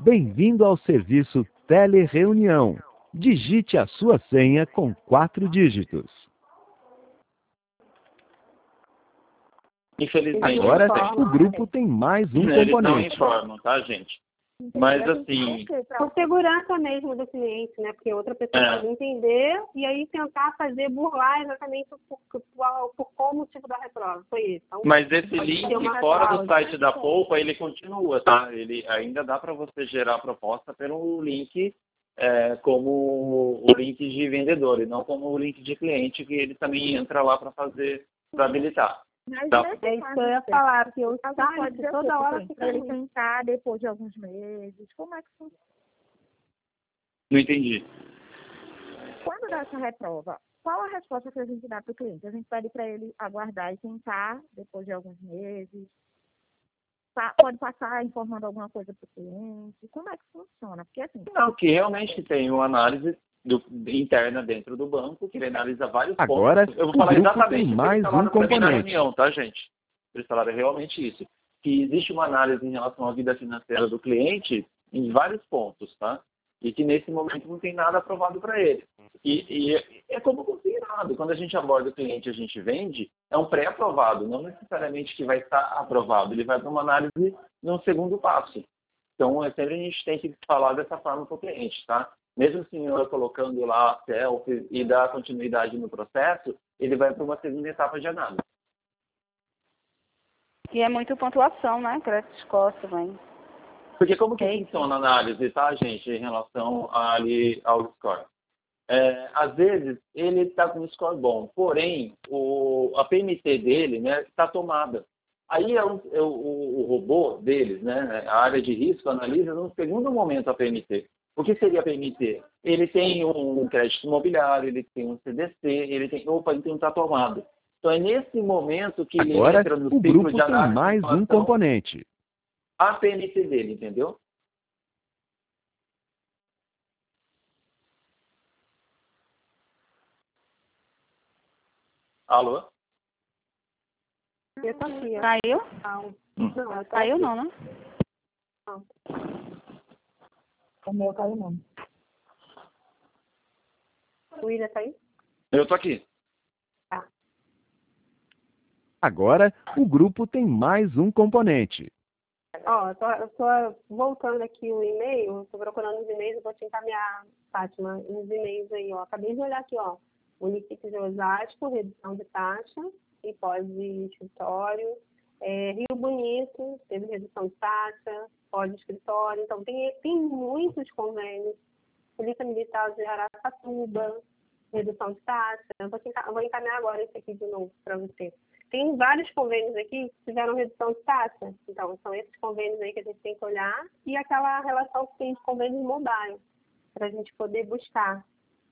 Bem-vindo ao serviço Telereunião. Digite a sua senha com 4 dígitos. Infelizmente, Agora, o grupo tem mais um eles não componente. informam, tá, gente? Mas assim, Por segurança mesmo do cliente, né? Porque outra pessoa pode entender e aí tentar burlar exatamente por qual motivo da reprova. Foi isso. Então, mas esse link fora do site da né? Poupa, ele continua, tá? Ele ainda dá para você gerar a proposta pelo link como o link de vendedor e não como o link de cliente, que ele também entra lá para habilitar. Mas Tá. É isso que eu ia falar, que o pode site ser toda hora fica para ele ali. tentar depois de alguns meses. Como é que funciona? Não entendi. Quando dá essa reprova, qual a resposta que a gente dá para o cliente? A gente pede para ele aguardar e tentar depois de alguns meses? Pode passar informando alguma coisa para o cliente? Como é que funciona? Porque assim... Não, que realmente tem uma análise interna dentro do banco, que ele analisa vários Agora, pontos. Eu vou o falar grupo exatamente tem o que mais eles falaram um pra mim na componente. reunião, tá, gente? Eles falaram realmente isso. Que existe uma análise em relação à vida financeira do cliente em vários pontos, tá? E que nesse momento não tem nada aprovado para ele. E é como consignado. Quando a gente aborda o cliente e a gente vende, é um pré-aprovado, não necessariamente que vai estar aprovado. Ele vai para uma análise no segundo passo. Então, sempre a gente tem que falar dessa forma para o cliente, tá? Mesmo o senhor colocando lá a selfie e dar continuidade no processo, ele vai para uma segunda etapa de análise. E é muito pontuação, né? Crédito score também. Porque como que funciona a análise, tá, gente, em relação ali ao score? Às vezes, ele está com um score bom, porém, a PMT dele, né, está tomada. Aí o robô deles, né, a área de risco, analisa no segundo momento a PMT. O que seria a PMT? Ele tem um crédito imobiliário, ele tem um CDC, ele então não está tomado. Então é nesse momento que ele Agora, entra no o ciclo grupo de tem análise mais um componente. a PMT dele, entendeu? Alô? Eu tô aqui, ó. Caiu? Não, eu tô Caiu aqui. não, né? Não. O meu caiu não. O William tá aí? Eu tô aqui. Agora, o grupo tem mais um componente. Ó, eu tô voltando aqui o e-mail, tô procurando os e-mails, eu vou te encaminhar, Fátima, os e-mails aí, ó. Acabei de olhar aqui, ó. Município de Osasco, redução de taxa, e pós-escritório. Rio Bonito, teve redução de taxa, pós-escritório. Então, tem muitos convênios. Polícia Militar de Aracatuba, redução de taxa. Eu vou encaminhar agora esse aqui de novo para você. Tem vários convênios aqui que tiveram redução de taxa. Então, são esses convênios aí que a gente tem que olhar e aquela relação que tem de convênios mobile, para a gente poder buscar.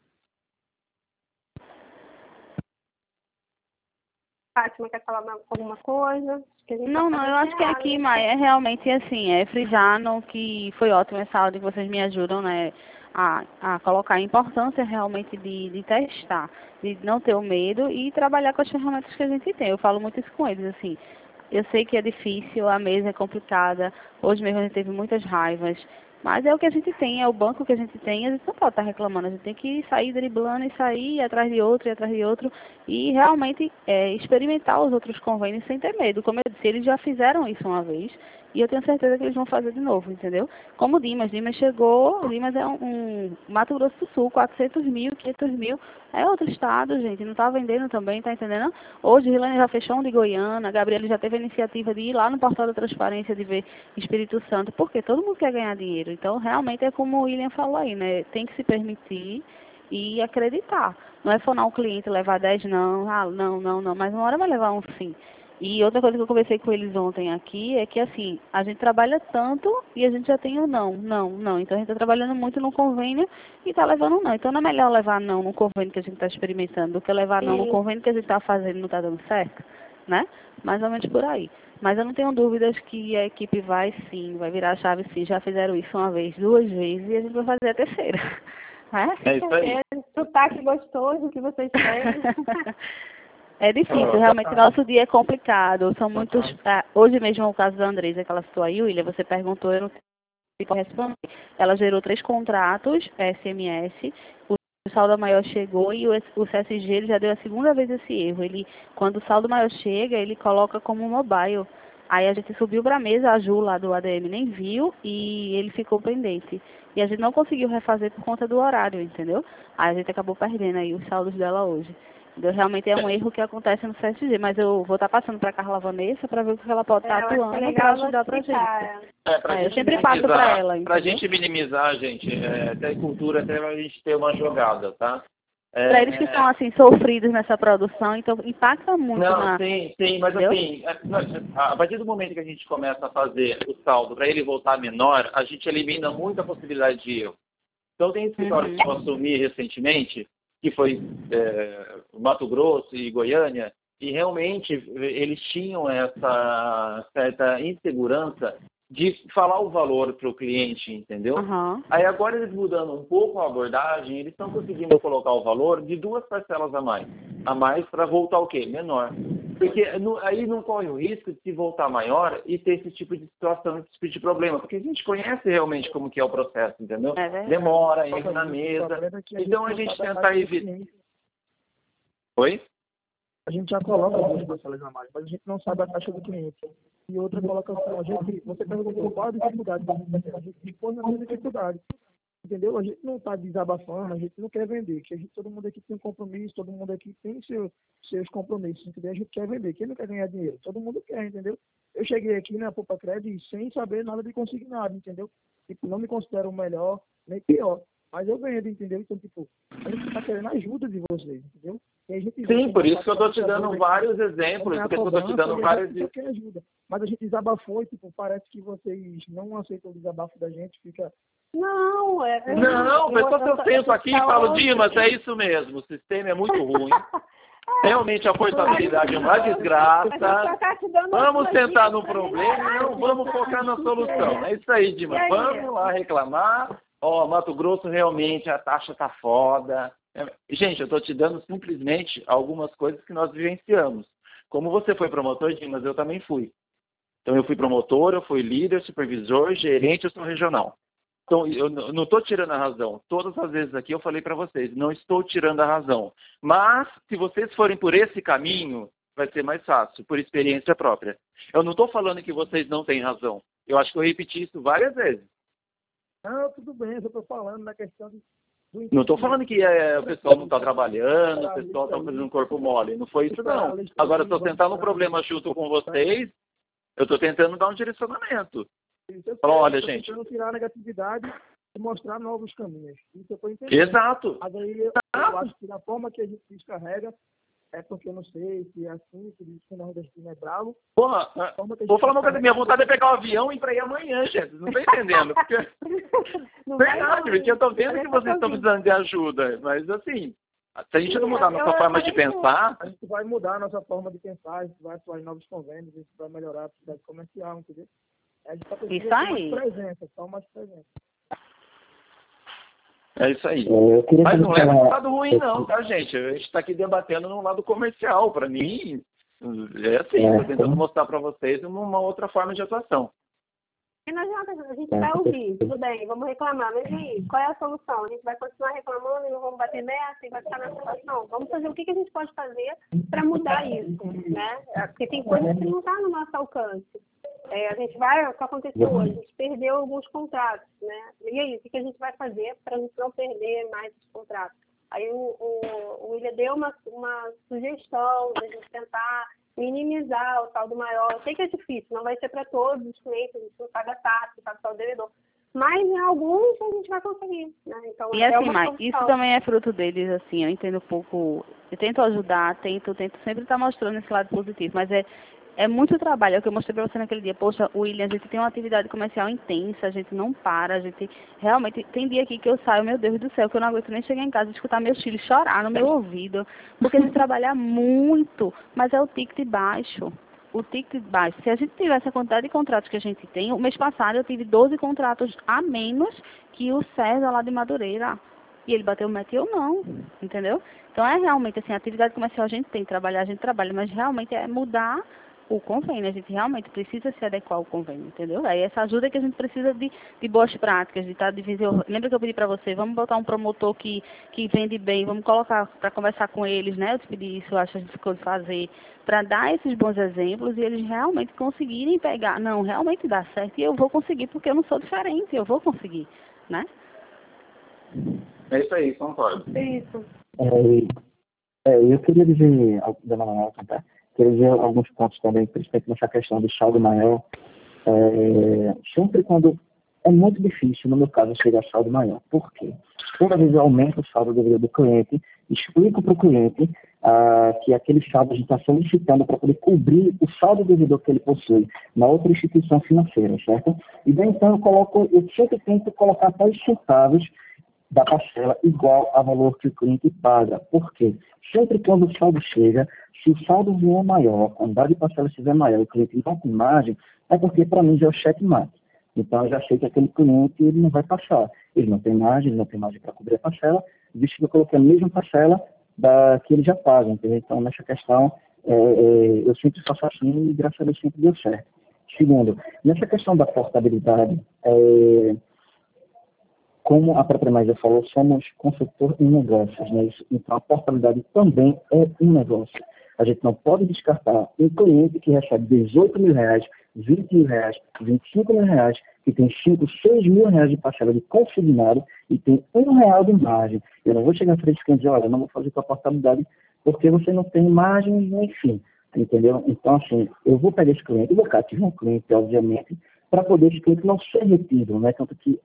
Fátima, quer falar alguma coisa? Não, eu acho que aqui, Maia, é realmente assim, frisar no que foi ótimo essa aula que vocês me ajudam, né, a colocar a importância realmente de testar, de não ter o medo e trabalhar com as ferramentas que a gente tem. Eu falo muito isso com eles, assim, eu sei que é difícil, a mesa é complicada, hoje mesmo a gente teve muitas raivas, mas é o que a gente tem, é o banco que a gente tem, a gente não pode estar reclamando, a gente tem que sair driblando e sair atrás de outro, e realmente experimentar os outros convênios sem ter medo. Como eu disse, eles já fizeram isso uma vez, e eu tenho certeza que eles vão fazer de novo, entendeu? Como o Dimas chegou, o Dimas é um Mato Grosso do Sul, 400 mil, 500 mil, é outro estado, gente, não está vendendo também, tá entendendo? Hoje, Rilane já fechou um de Goiânia, a Gabriela já teve a iniciativa de ir lá no portal da transparência, de ver Espírito Santo, porque todo mundo quer ganhar dinheiro. Então, realmente, é como o William falou aí, né? Tem que se permitir e acreditar. Não é fonar um cliente levar 10 não, não, mas uma hora vai levar um sim. E outra coisa que eu conversei com eles ontem aqui é que, assim, a gente trabalha tanto e a gente já tem o não. Então, a gente está trabalhando muito no convênio e está levando não. Então, não é melhor levar não no convênio que a gente está experimentando do que levar não no convênio que a gente está fazendo e não está dando certo, né? Mais ou menos por aí. Mas eu não tenho dúvidas que a equipe vai sim, vai virar a chave sim. Já fizeram isso uma vez, 2 vezes e a gente vai fazer a terceira. É isso aí. Sotaque gostoso que vocês têm. É difícil, realmente nosso dia é complicado. São muitos. Hoje mesmo o caso da Andresa, que ela citou aí, William, você perguntou, eu não corresponde. Ela gerou 3 contratos SMS, o saldo maior chegou e o CSG ele já deu a segunda vez esse erro. Quando o saldo maior chega, ele coloca como mobile. Aí a gente subiu para a mesa, a Ju lá do ADM nem viu e ele ficou pendente. E a gente não conseguiu refazer por conta do horário, entendeu? Aí a gente acabou perdendo aí os saldos dela hoje. Então, realmente é um erro que acontece no CSG, mas eu vou estar passando para a Carla Vanessa para ver o que ela pode estar atuando para ajudar para a gente. Eu sempre passo para ela. Para a gente minimizar, gente, até cultura, até a gente ter uma jogada, tá? Para eles que estão assim, sofridos nessa produção, então impacta muito. Não, sim, mas entendeu? assim, a partir do momento que a gente começa a fazer o saldo para ele voltar menor, a gente elimina muita possibilidade de erro. Então tem escritórios que eu assumi recentemente, que foi Mato Grosso e Goiânia, e realmente eles tinham essa certa insegurança de falar o valor para o cliente, entendeu? Aí agora eles mudando um pouco a abordagem, eles estão conseguindo colocar o valor de 2 parcelas a mais para voltar o quê? Menor. Porque aí não corre o risco de se voltar maior e ter esse tipo de situação, esse tipo de problema, porque a gente conhece realmente como que é o processo, entendeu? Demora, erro na mesa, então a gente tenta evitar. Oi? A gente já coloca 2 parcelas a mais, mas a gente não sabe a taxa do cliente. E outra coloca assim, você perguntou qual a dificuldade da gente, a gente expõe na mesma dificuldade. Entendeu? A gente não está desabafando, a gente não quer vender, que todo mundo aqui tem um compromisso, todo mundo aqui tem seus compromissos, entendeu? A gente quer vender, quem não quer ganhar dinheiro? Todo mundo quer, entendeu? Eu cheguei aqui na Poupa Crédito sem saber nada de consignado, entendeu? Tipo, não me considero o melhor, nem pior, mas eu vendo, entendeu? Então, tipo, a gente está querendo a ajuda de vocês, entendeu? Sim, por isso que eu estou te dando vários exemplos, porque eu estou te dando vários... ajuda. Mas a gente desabafou e, tipo, parece que vocês não aceitam o desabafo da gente, fica... Não, pessoal, eu sento aqui e falo, Dimas, é isso mesmo, o sistema é muito ruim. Realmente a portabilidade é uma desgraça. Vamos sentar no problema e não vamos focar na solução. É isso aí, Dimas. Vamos lá reclamar. Mato Grosso, realmente a taxa tá foda. Gente, eu estou te dando simplesmente algumas coisas que nós vivenciamos. Como você foi promotor, Dimas, eu também fui. Então eu fui promotor, eu fui líder, supervisor, gerente, eu sou regional. Então, eu não estou tirando a razão. Todas as vezes aqui eu falei para vocês, não estou tirando a razão. Mas, se vocês forem por esse caminho, vai ser mais fácil, por experiência própria. Eu não estou falando que vocês não têm razão. Eu acho que eu repeti isso várias vezes. Não, tudo bem, eu estou falando na questão do... Não estou falando que o pessoal não está trabalhando, o pessoal está fazendo um corpo mole. Não foi isso, não. Agora, se eu sentar no problema junto com vocês, eu estou tentando dar um direcionamento. Olha, gente. Tentando tirar a negatividade e mostrar novos caminhos. Isso eu estou entendendo. Exato. Mas aí eu acho que da forma que a gente descarrega, é porque eu não sei se é assim, se diz que o nordestino é bravo. Porra, vou falar uma coisa, minha vontade é pegar o avião e ir para ir amanhã, gente. Não estou entendendo. Porque... Verdade, porque eu estou vendo que vocês estão precisando de ajuda. Mas assim, se a gente não mudar a nossa forma de pensar... A gente vai mudar a nossa forma de pensar, a gente vai atuar em novos convênios, a gente vai melhorar a atividade comercial, entendeu? Isso aí. Mais presença. É isso aí. Mas não leva pro lado ruim não, tá, gente? A gente está aqui debatendo no lado comercial. Para mim, é assim, estou tentando mostrar para vocês uma outra forma de atuação. E não adianta, a gente vai ouvir, tudo bem, vamos reclamar, mas e aí, qual é a solução? A gente vai continuar reclamando e não vamos bater nessa e vai ficar nessa situação? Vamos fazer o que a gente pode fazer para mudar isso, né? Porque tem coisas que não estão no nosso alcance. A gente vai, o que aconteceu? A gente perdeu alguns contratos, né? E aí, o que a gente vai fazer para a gente não perder mais os contratos? Aí o William deu uma sugestão de a gente tentar minimizar o saldo maior. Eu sei que é difícil, não vai ser para todos os clientes, a gente não paga taxa, paga só o devedor. Mas em alguns a gente vai conseguir, né? Então, e assim, Mai, isso também é fruto deles, assim, eu entendo um pouco, eu tento ajudar, tento sempre estar mostrando esse lado positivo, mas é muito trabalho, é o que eu mostrei para você naquele dia. Poxa, William, a gente tem uma atividade comercial intensa, a gente não para, a gente realmente... Tem dia aqui que eu saio, meu Deus do céu, que eu não aguento nem chegar em casa e escutar meus filhos chorar no meu ouvido, porque a gente trabalha muito, mas é o ticket baixo. O ticket baixo. Se a gente tivesse a quantidade de contratos que a gente tem, o mês passado eu tive 12 contratos a menos que o César lá de Madureira. E ele bateu o meta e eu não, entendeu? Então é realmente assim, a atividade comercial a gente tem, trabalhar, a gente trabalha, mas realmente é mudar o convênio. A gente realmente precisa se adequar ao convênio, entendeu? Aí essa ajuda que a gente precisa de boas práticas, de estar divisão. Lembra que eu pedi para você, vamos botar um promotor que vende bem, vamos colocar para conversar com eles, né? Eu te pedi isso, eu acho que a gente ficou de fazer, para dar esses bons exemplos e eles realmente conseguirem pegar, não, realmente dá certo e eu vou conseguir porque eu não sou diferente, eu vou conseguir, né? É isso aí, concordo. É isso. Eu queria dizer, dona Manuela, tá? Queria dizer alguns pontos também, principalmente nessa questão do saldo maior. Sempre quando é muito difícil, no meu caso, chegar a saldo maior. Por quê? Toda vez eu aumento o saldo do cliente, explico para o cliente que aquele saldo a gente está solicitando para poder cobrir o saldo devedor que ele possui na outra instituição financeira, certo? E daí então eu sempre tento colocar até os centavos da parcela igual ao valor que o cliente paga. Por quê? Sempre quando o saldo chega, se o saldo vier maior, a quantidade de parcela estiver maior, o cliente não tem margem, é porque para mim já é o checkmate. Então eu já sei que aquele cliente ele não vai passar. Ele não tem margem para cobrir a parcela, visto que eu coloquei a mesma parcela que ele já paga. Entendeu? Então nessa questão eu sempre faço assim e graças a Deus sempre deu certo. Segundo, nessa questão da portabilidade, como a própria Maísa falou, somos consultor em negócios, né? Então a portabilidade também é um negócio. A gente não pode descartar um cliente que recebe 18 mil reais, 20 mil reais, 25 mil reais, que tem 5, 6 mil reais de parcela de consignado e tem R$1 de margem. Eu não vou chegar à frente e dizer, olha, eu não vou fazer tua portabilidade porque você não tem margem, enfim. Entendeu? Então, assim, eu vou pegar esse cliente, vou cativar um cliente, obviamente, para poder esse cliente não ser retido, né? Tanto que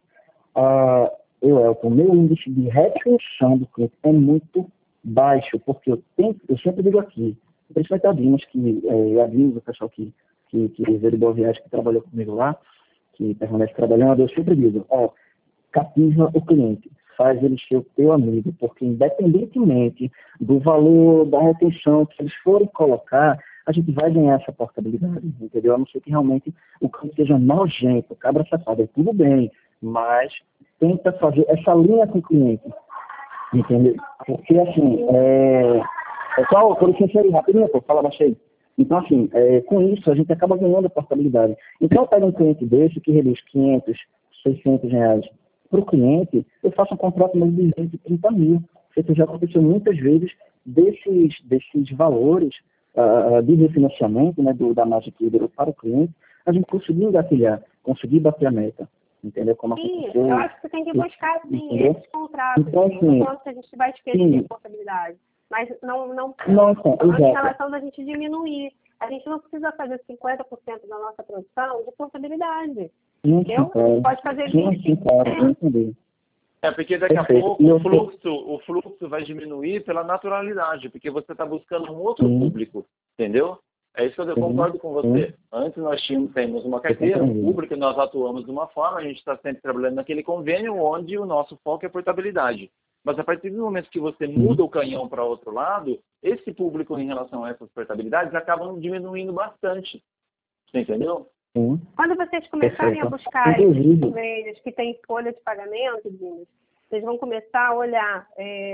o meu índice de retenção do cliente é muito baixo, porque eu sempre digo aqui, principalmente a Dimas, o pessoal que veio de Boa Viagem, que trabalhou comigo lá, que permanece trabalhando, eu sempre digo, cativa o cliente, faz ele ser o teu amigo, porque independentemente do valor da retenção que eles forem colocar, a gente vai ganhar essa portabilidade, entendeu? A não ser que realmente o cliente seja nojento, cabra safado, tudo bem, mas tenta fazer essa linha com o cliente, entendeu? Porque, assim, pessoal, por licença aí, rapidinho, fala baixinho. Então, assim, com isso, a gente acaba ganhando a portabilidade. Então, eu pego um cliente desse que reduz 500, 600 reais para o cliente, eu faço um contrato mais de 20, 30 mil. Isso já aconteceu muitas vezes desses valores de refinanciamento, né, da margem que liberou para o cliente, a gente conseguiu engatilhar, conseguir bater a meta. Entendeu? Como aconteceu. Eu acho que você tem que buscar, sim, esses contratos. Então, assim, não que a gente vai esquecer a portabilidade. Mas não em relação da gente diminuir. A gente não precisa fazer 50% da nossa produção de portabilidade. Pode fazer 20%. Porque daqui a pouco o fluxo vai diminuir pela naturalidade, porque você está buscando um outro público, entendeu? É isso que eu concordo com você. Antes nós temos uma carteira, um público, nós atuamos de uma forma, a gente está sempre trabalhando naquele convênio onde o nosso foco é portabilidade. Mas a partir do momento que você muda o canhão para outro lado, esse público em relação a essas portabilidades acabam diminuindo bastante. Você entendeu? Quando vocês começarem a buscar esses convênios que têm folha de pagamento, vocês vão começar a olhar,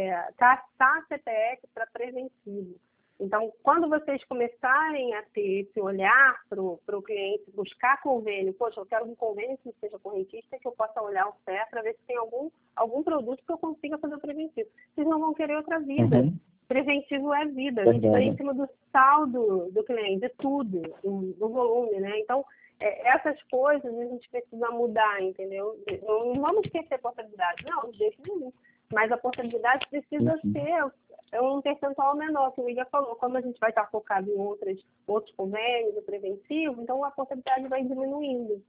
caçar CPF para preventivo. Então, quando vocês começarem a ter esse olhar para o cliente, buscar convênio, poxa, eu quero um convênio que seja correntista, que eu possa olhar o CER para ver se tem algum produto que eu consiga fazer o preventivo. Vocês não vão querer outra vida. Preventivo é vida. A gente está em cima do saldo do cliente, de tudo, do volume, né? Então, essas coisas a gente precisa mudar, entendeu? Não vamos esquecer a portabilidade. Não, de jeito nenhum. Mas a portabilidade precisa ser um percentual menor, que o Igor falou. Como a gente vai estar focado em outros convênios, o preventivo, então a portabilidade vai diminuindo.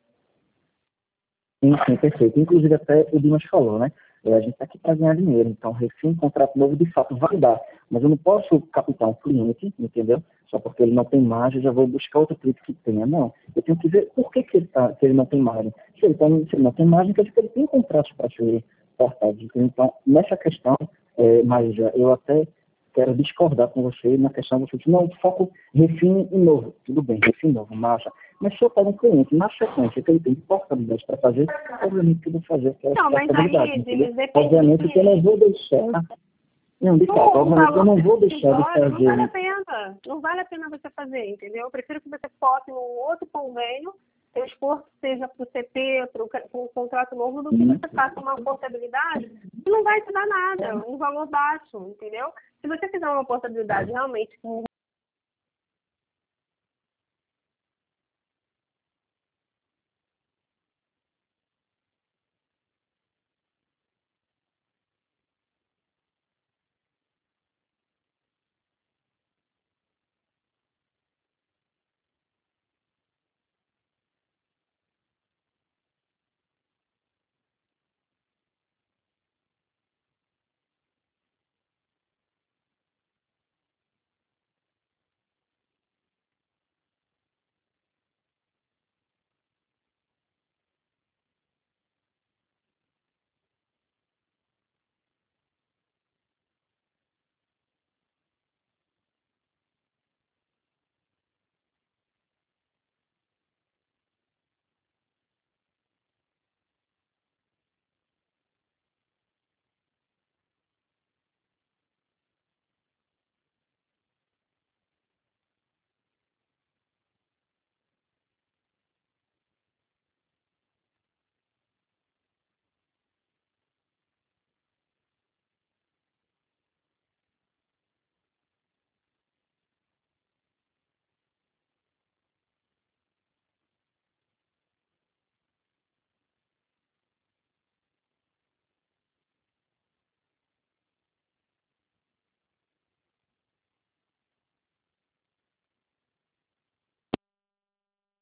Sim, perfeito. Inclusive até o Dimas falou, né? A gente está aqui para ganhar dinheiro, então um contrato novo de fato vai dar. Mas eu não posso captar um cliente, entendeu? Só porque ele não tem margem, eu já vou buscar outro cliente que tenha. Não. Eu tenho que ver por que ele não tem margem. Se ele não tem margem, quer dizer que ele tem contratos para ser portados. Então, nessa questão, mas eu até quero discordar com você na questão de você não, foco refine e novo. Tudo bem, refine novo, massa. Mas se eu pego um cliente na sequência que ele tem portabilidade para fazer, obviamente que eu vou fazer aquela portabilidade. Obviamente que eu não vou deixar. Não, de fato, obviamente eu não vou deixar de fazer. Não vale a pena. não vale a pena você fazer, entendeu? Eu prefiro que você foque num outro convênio, seu esforço seja para o CP, para um contrato novo, do que você faça uma portabilidade que não vai te dar nada, um valor baixo, entendeu? Se você fizer uma portabilidade realmente com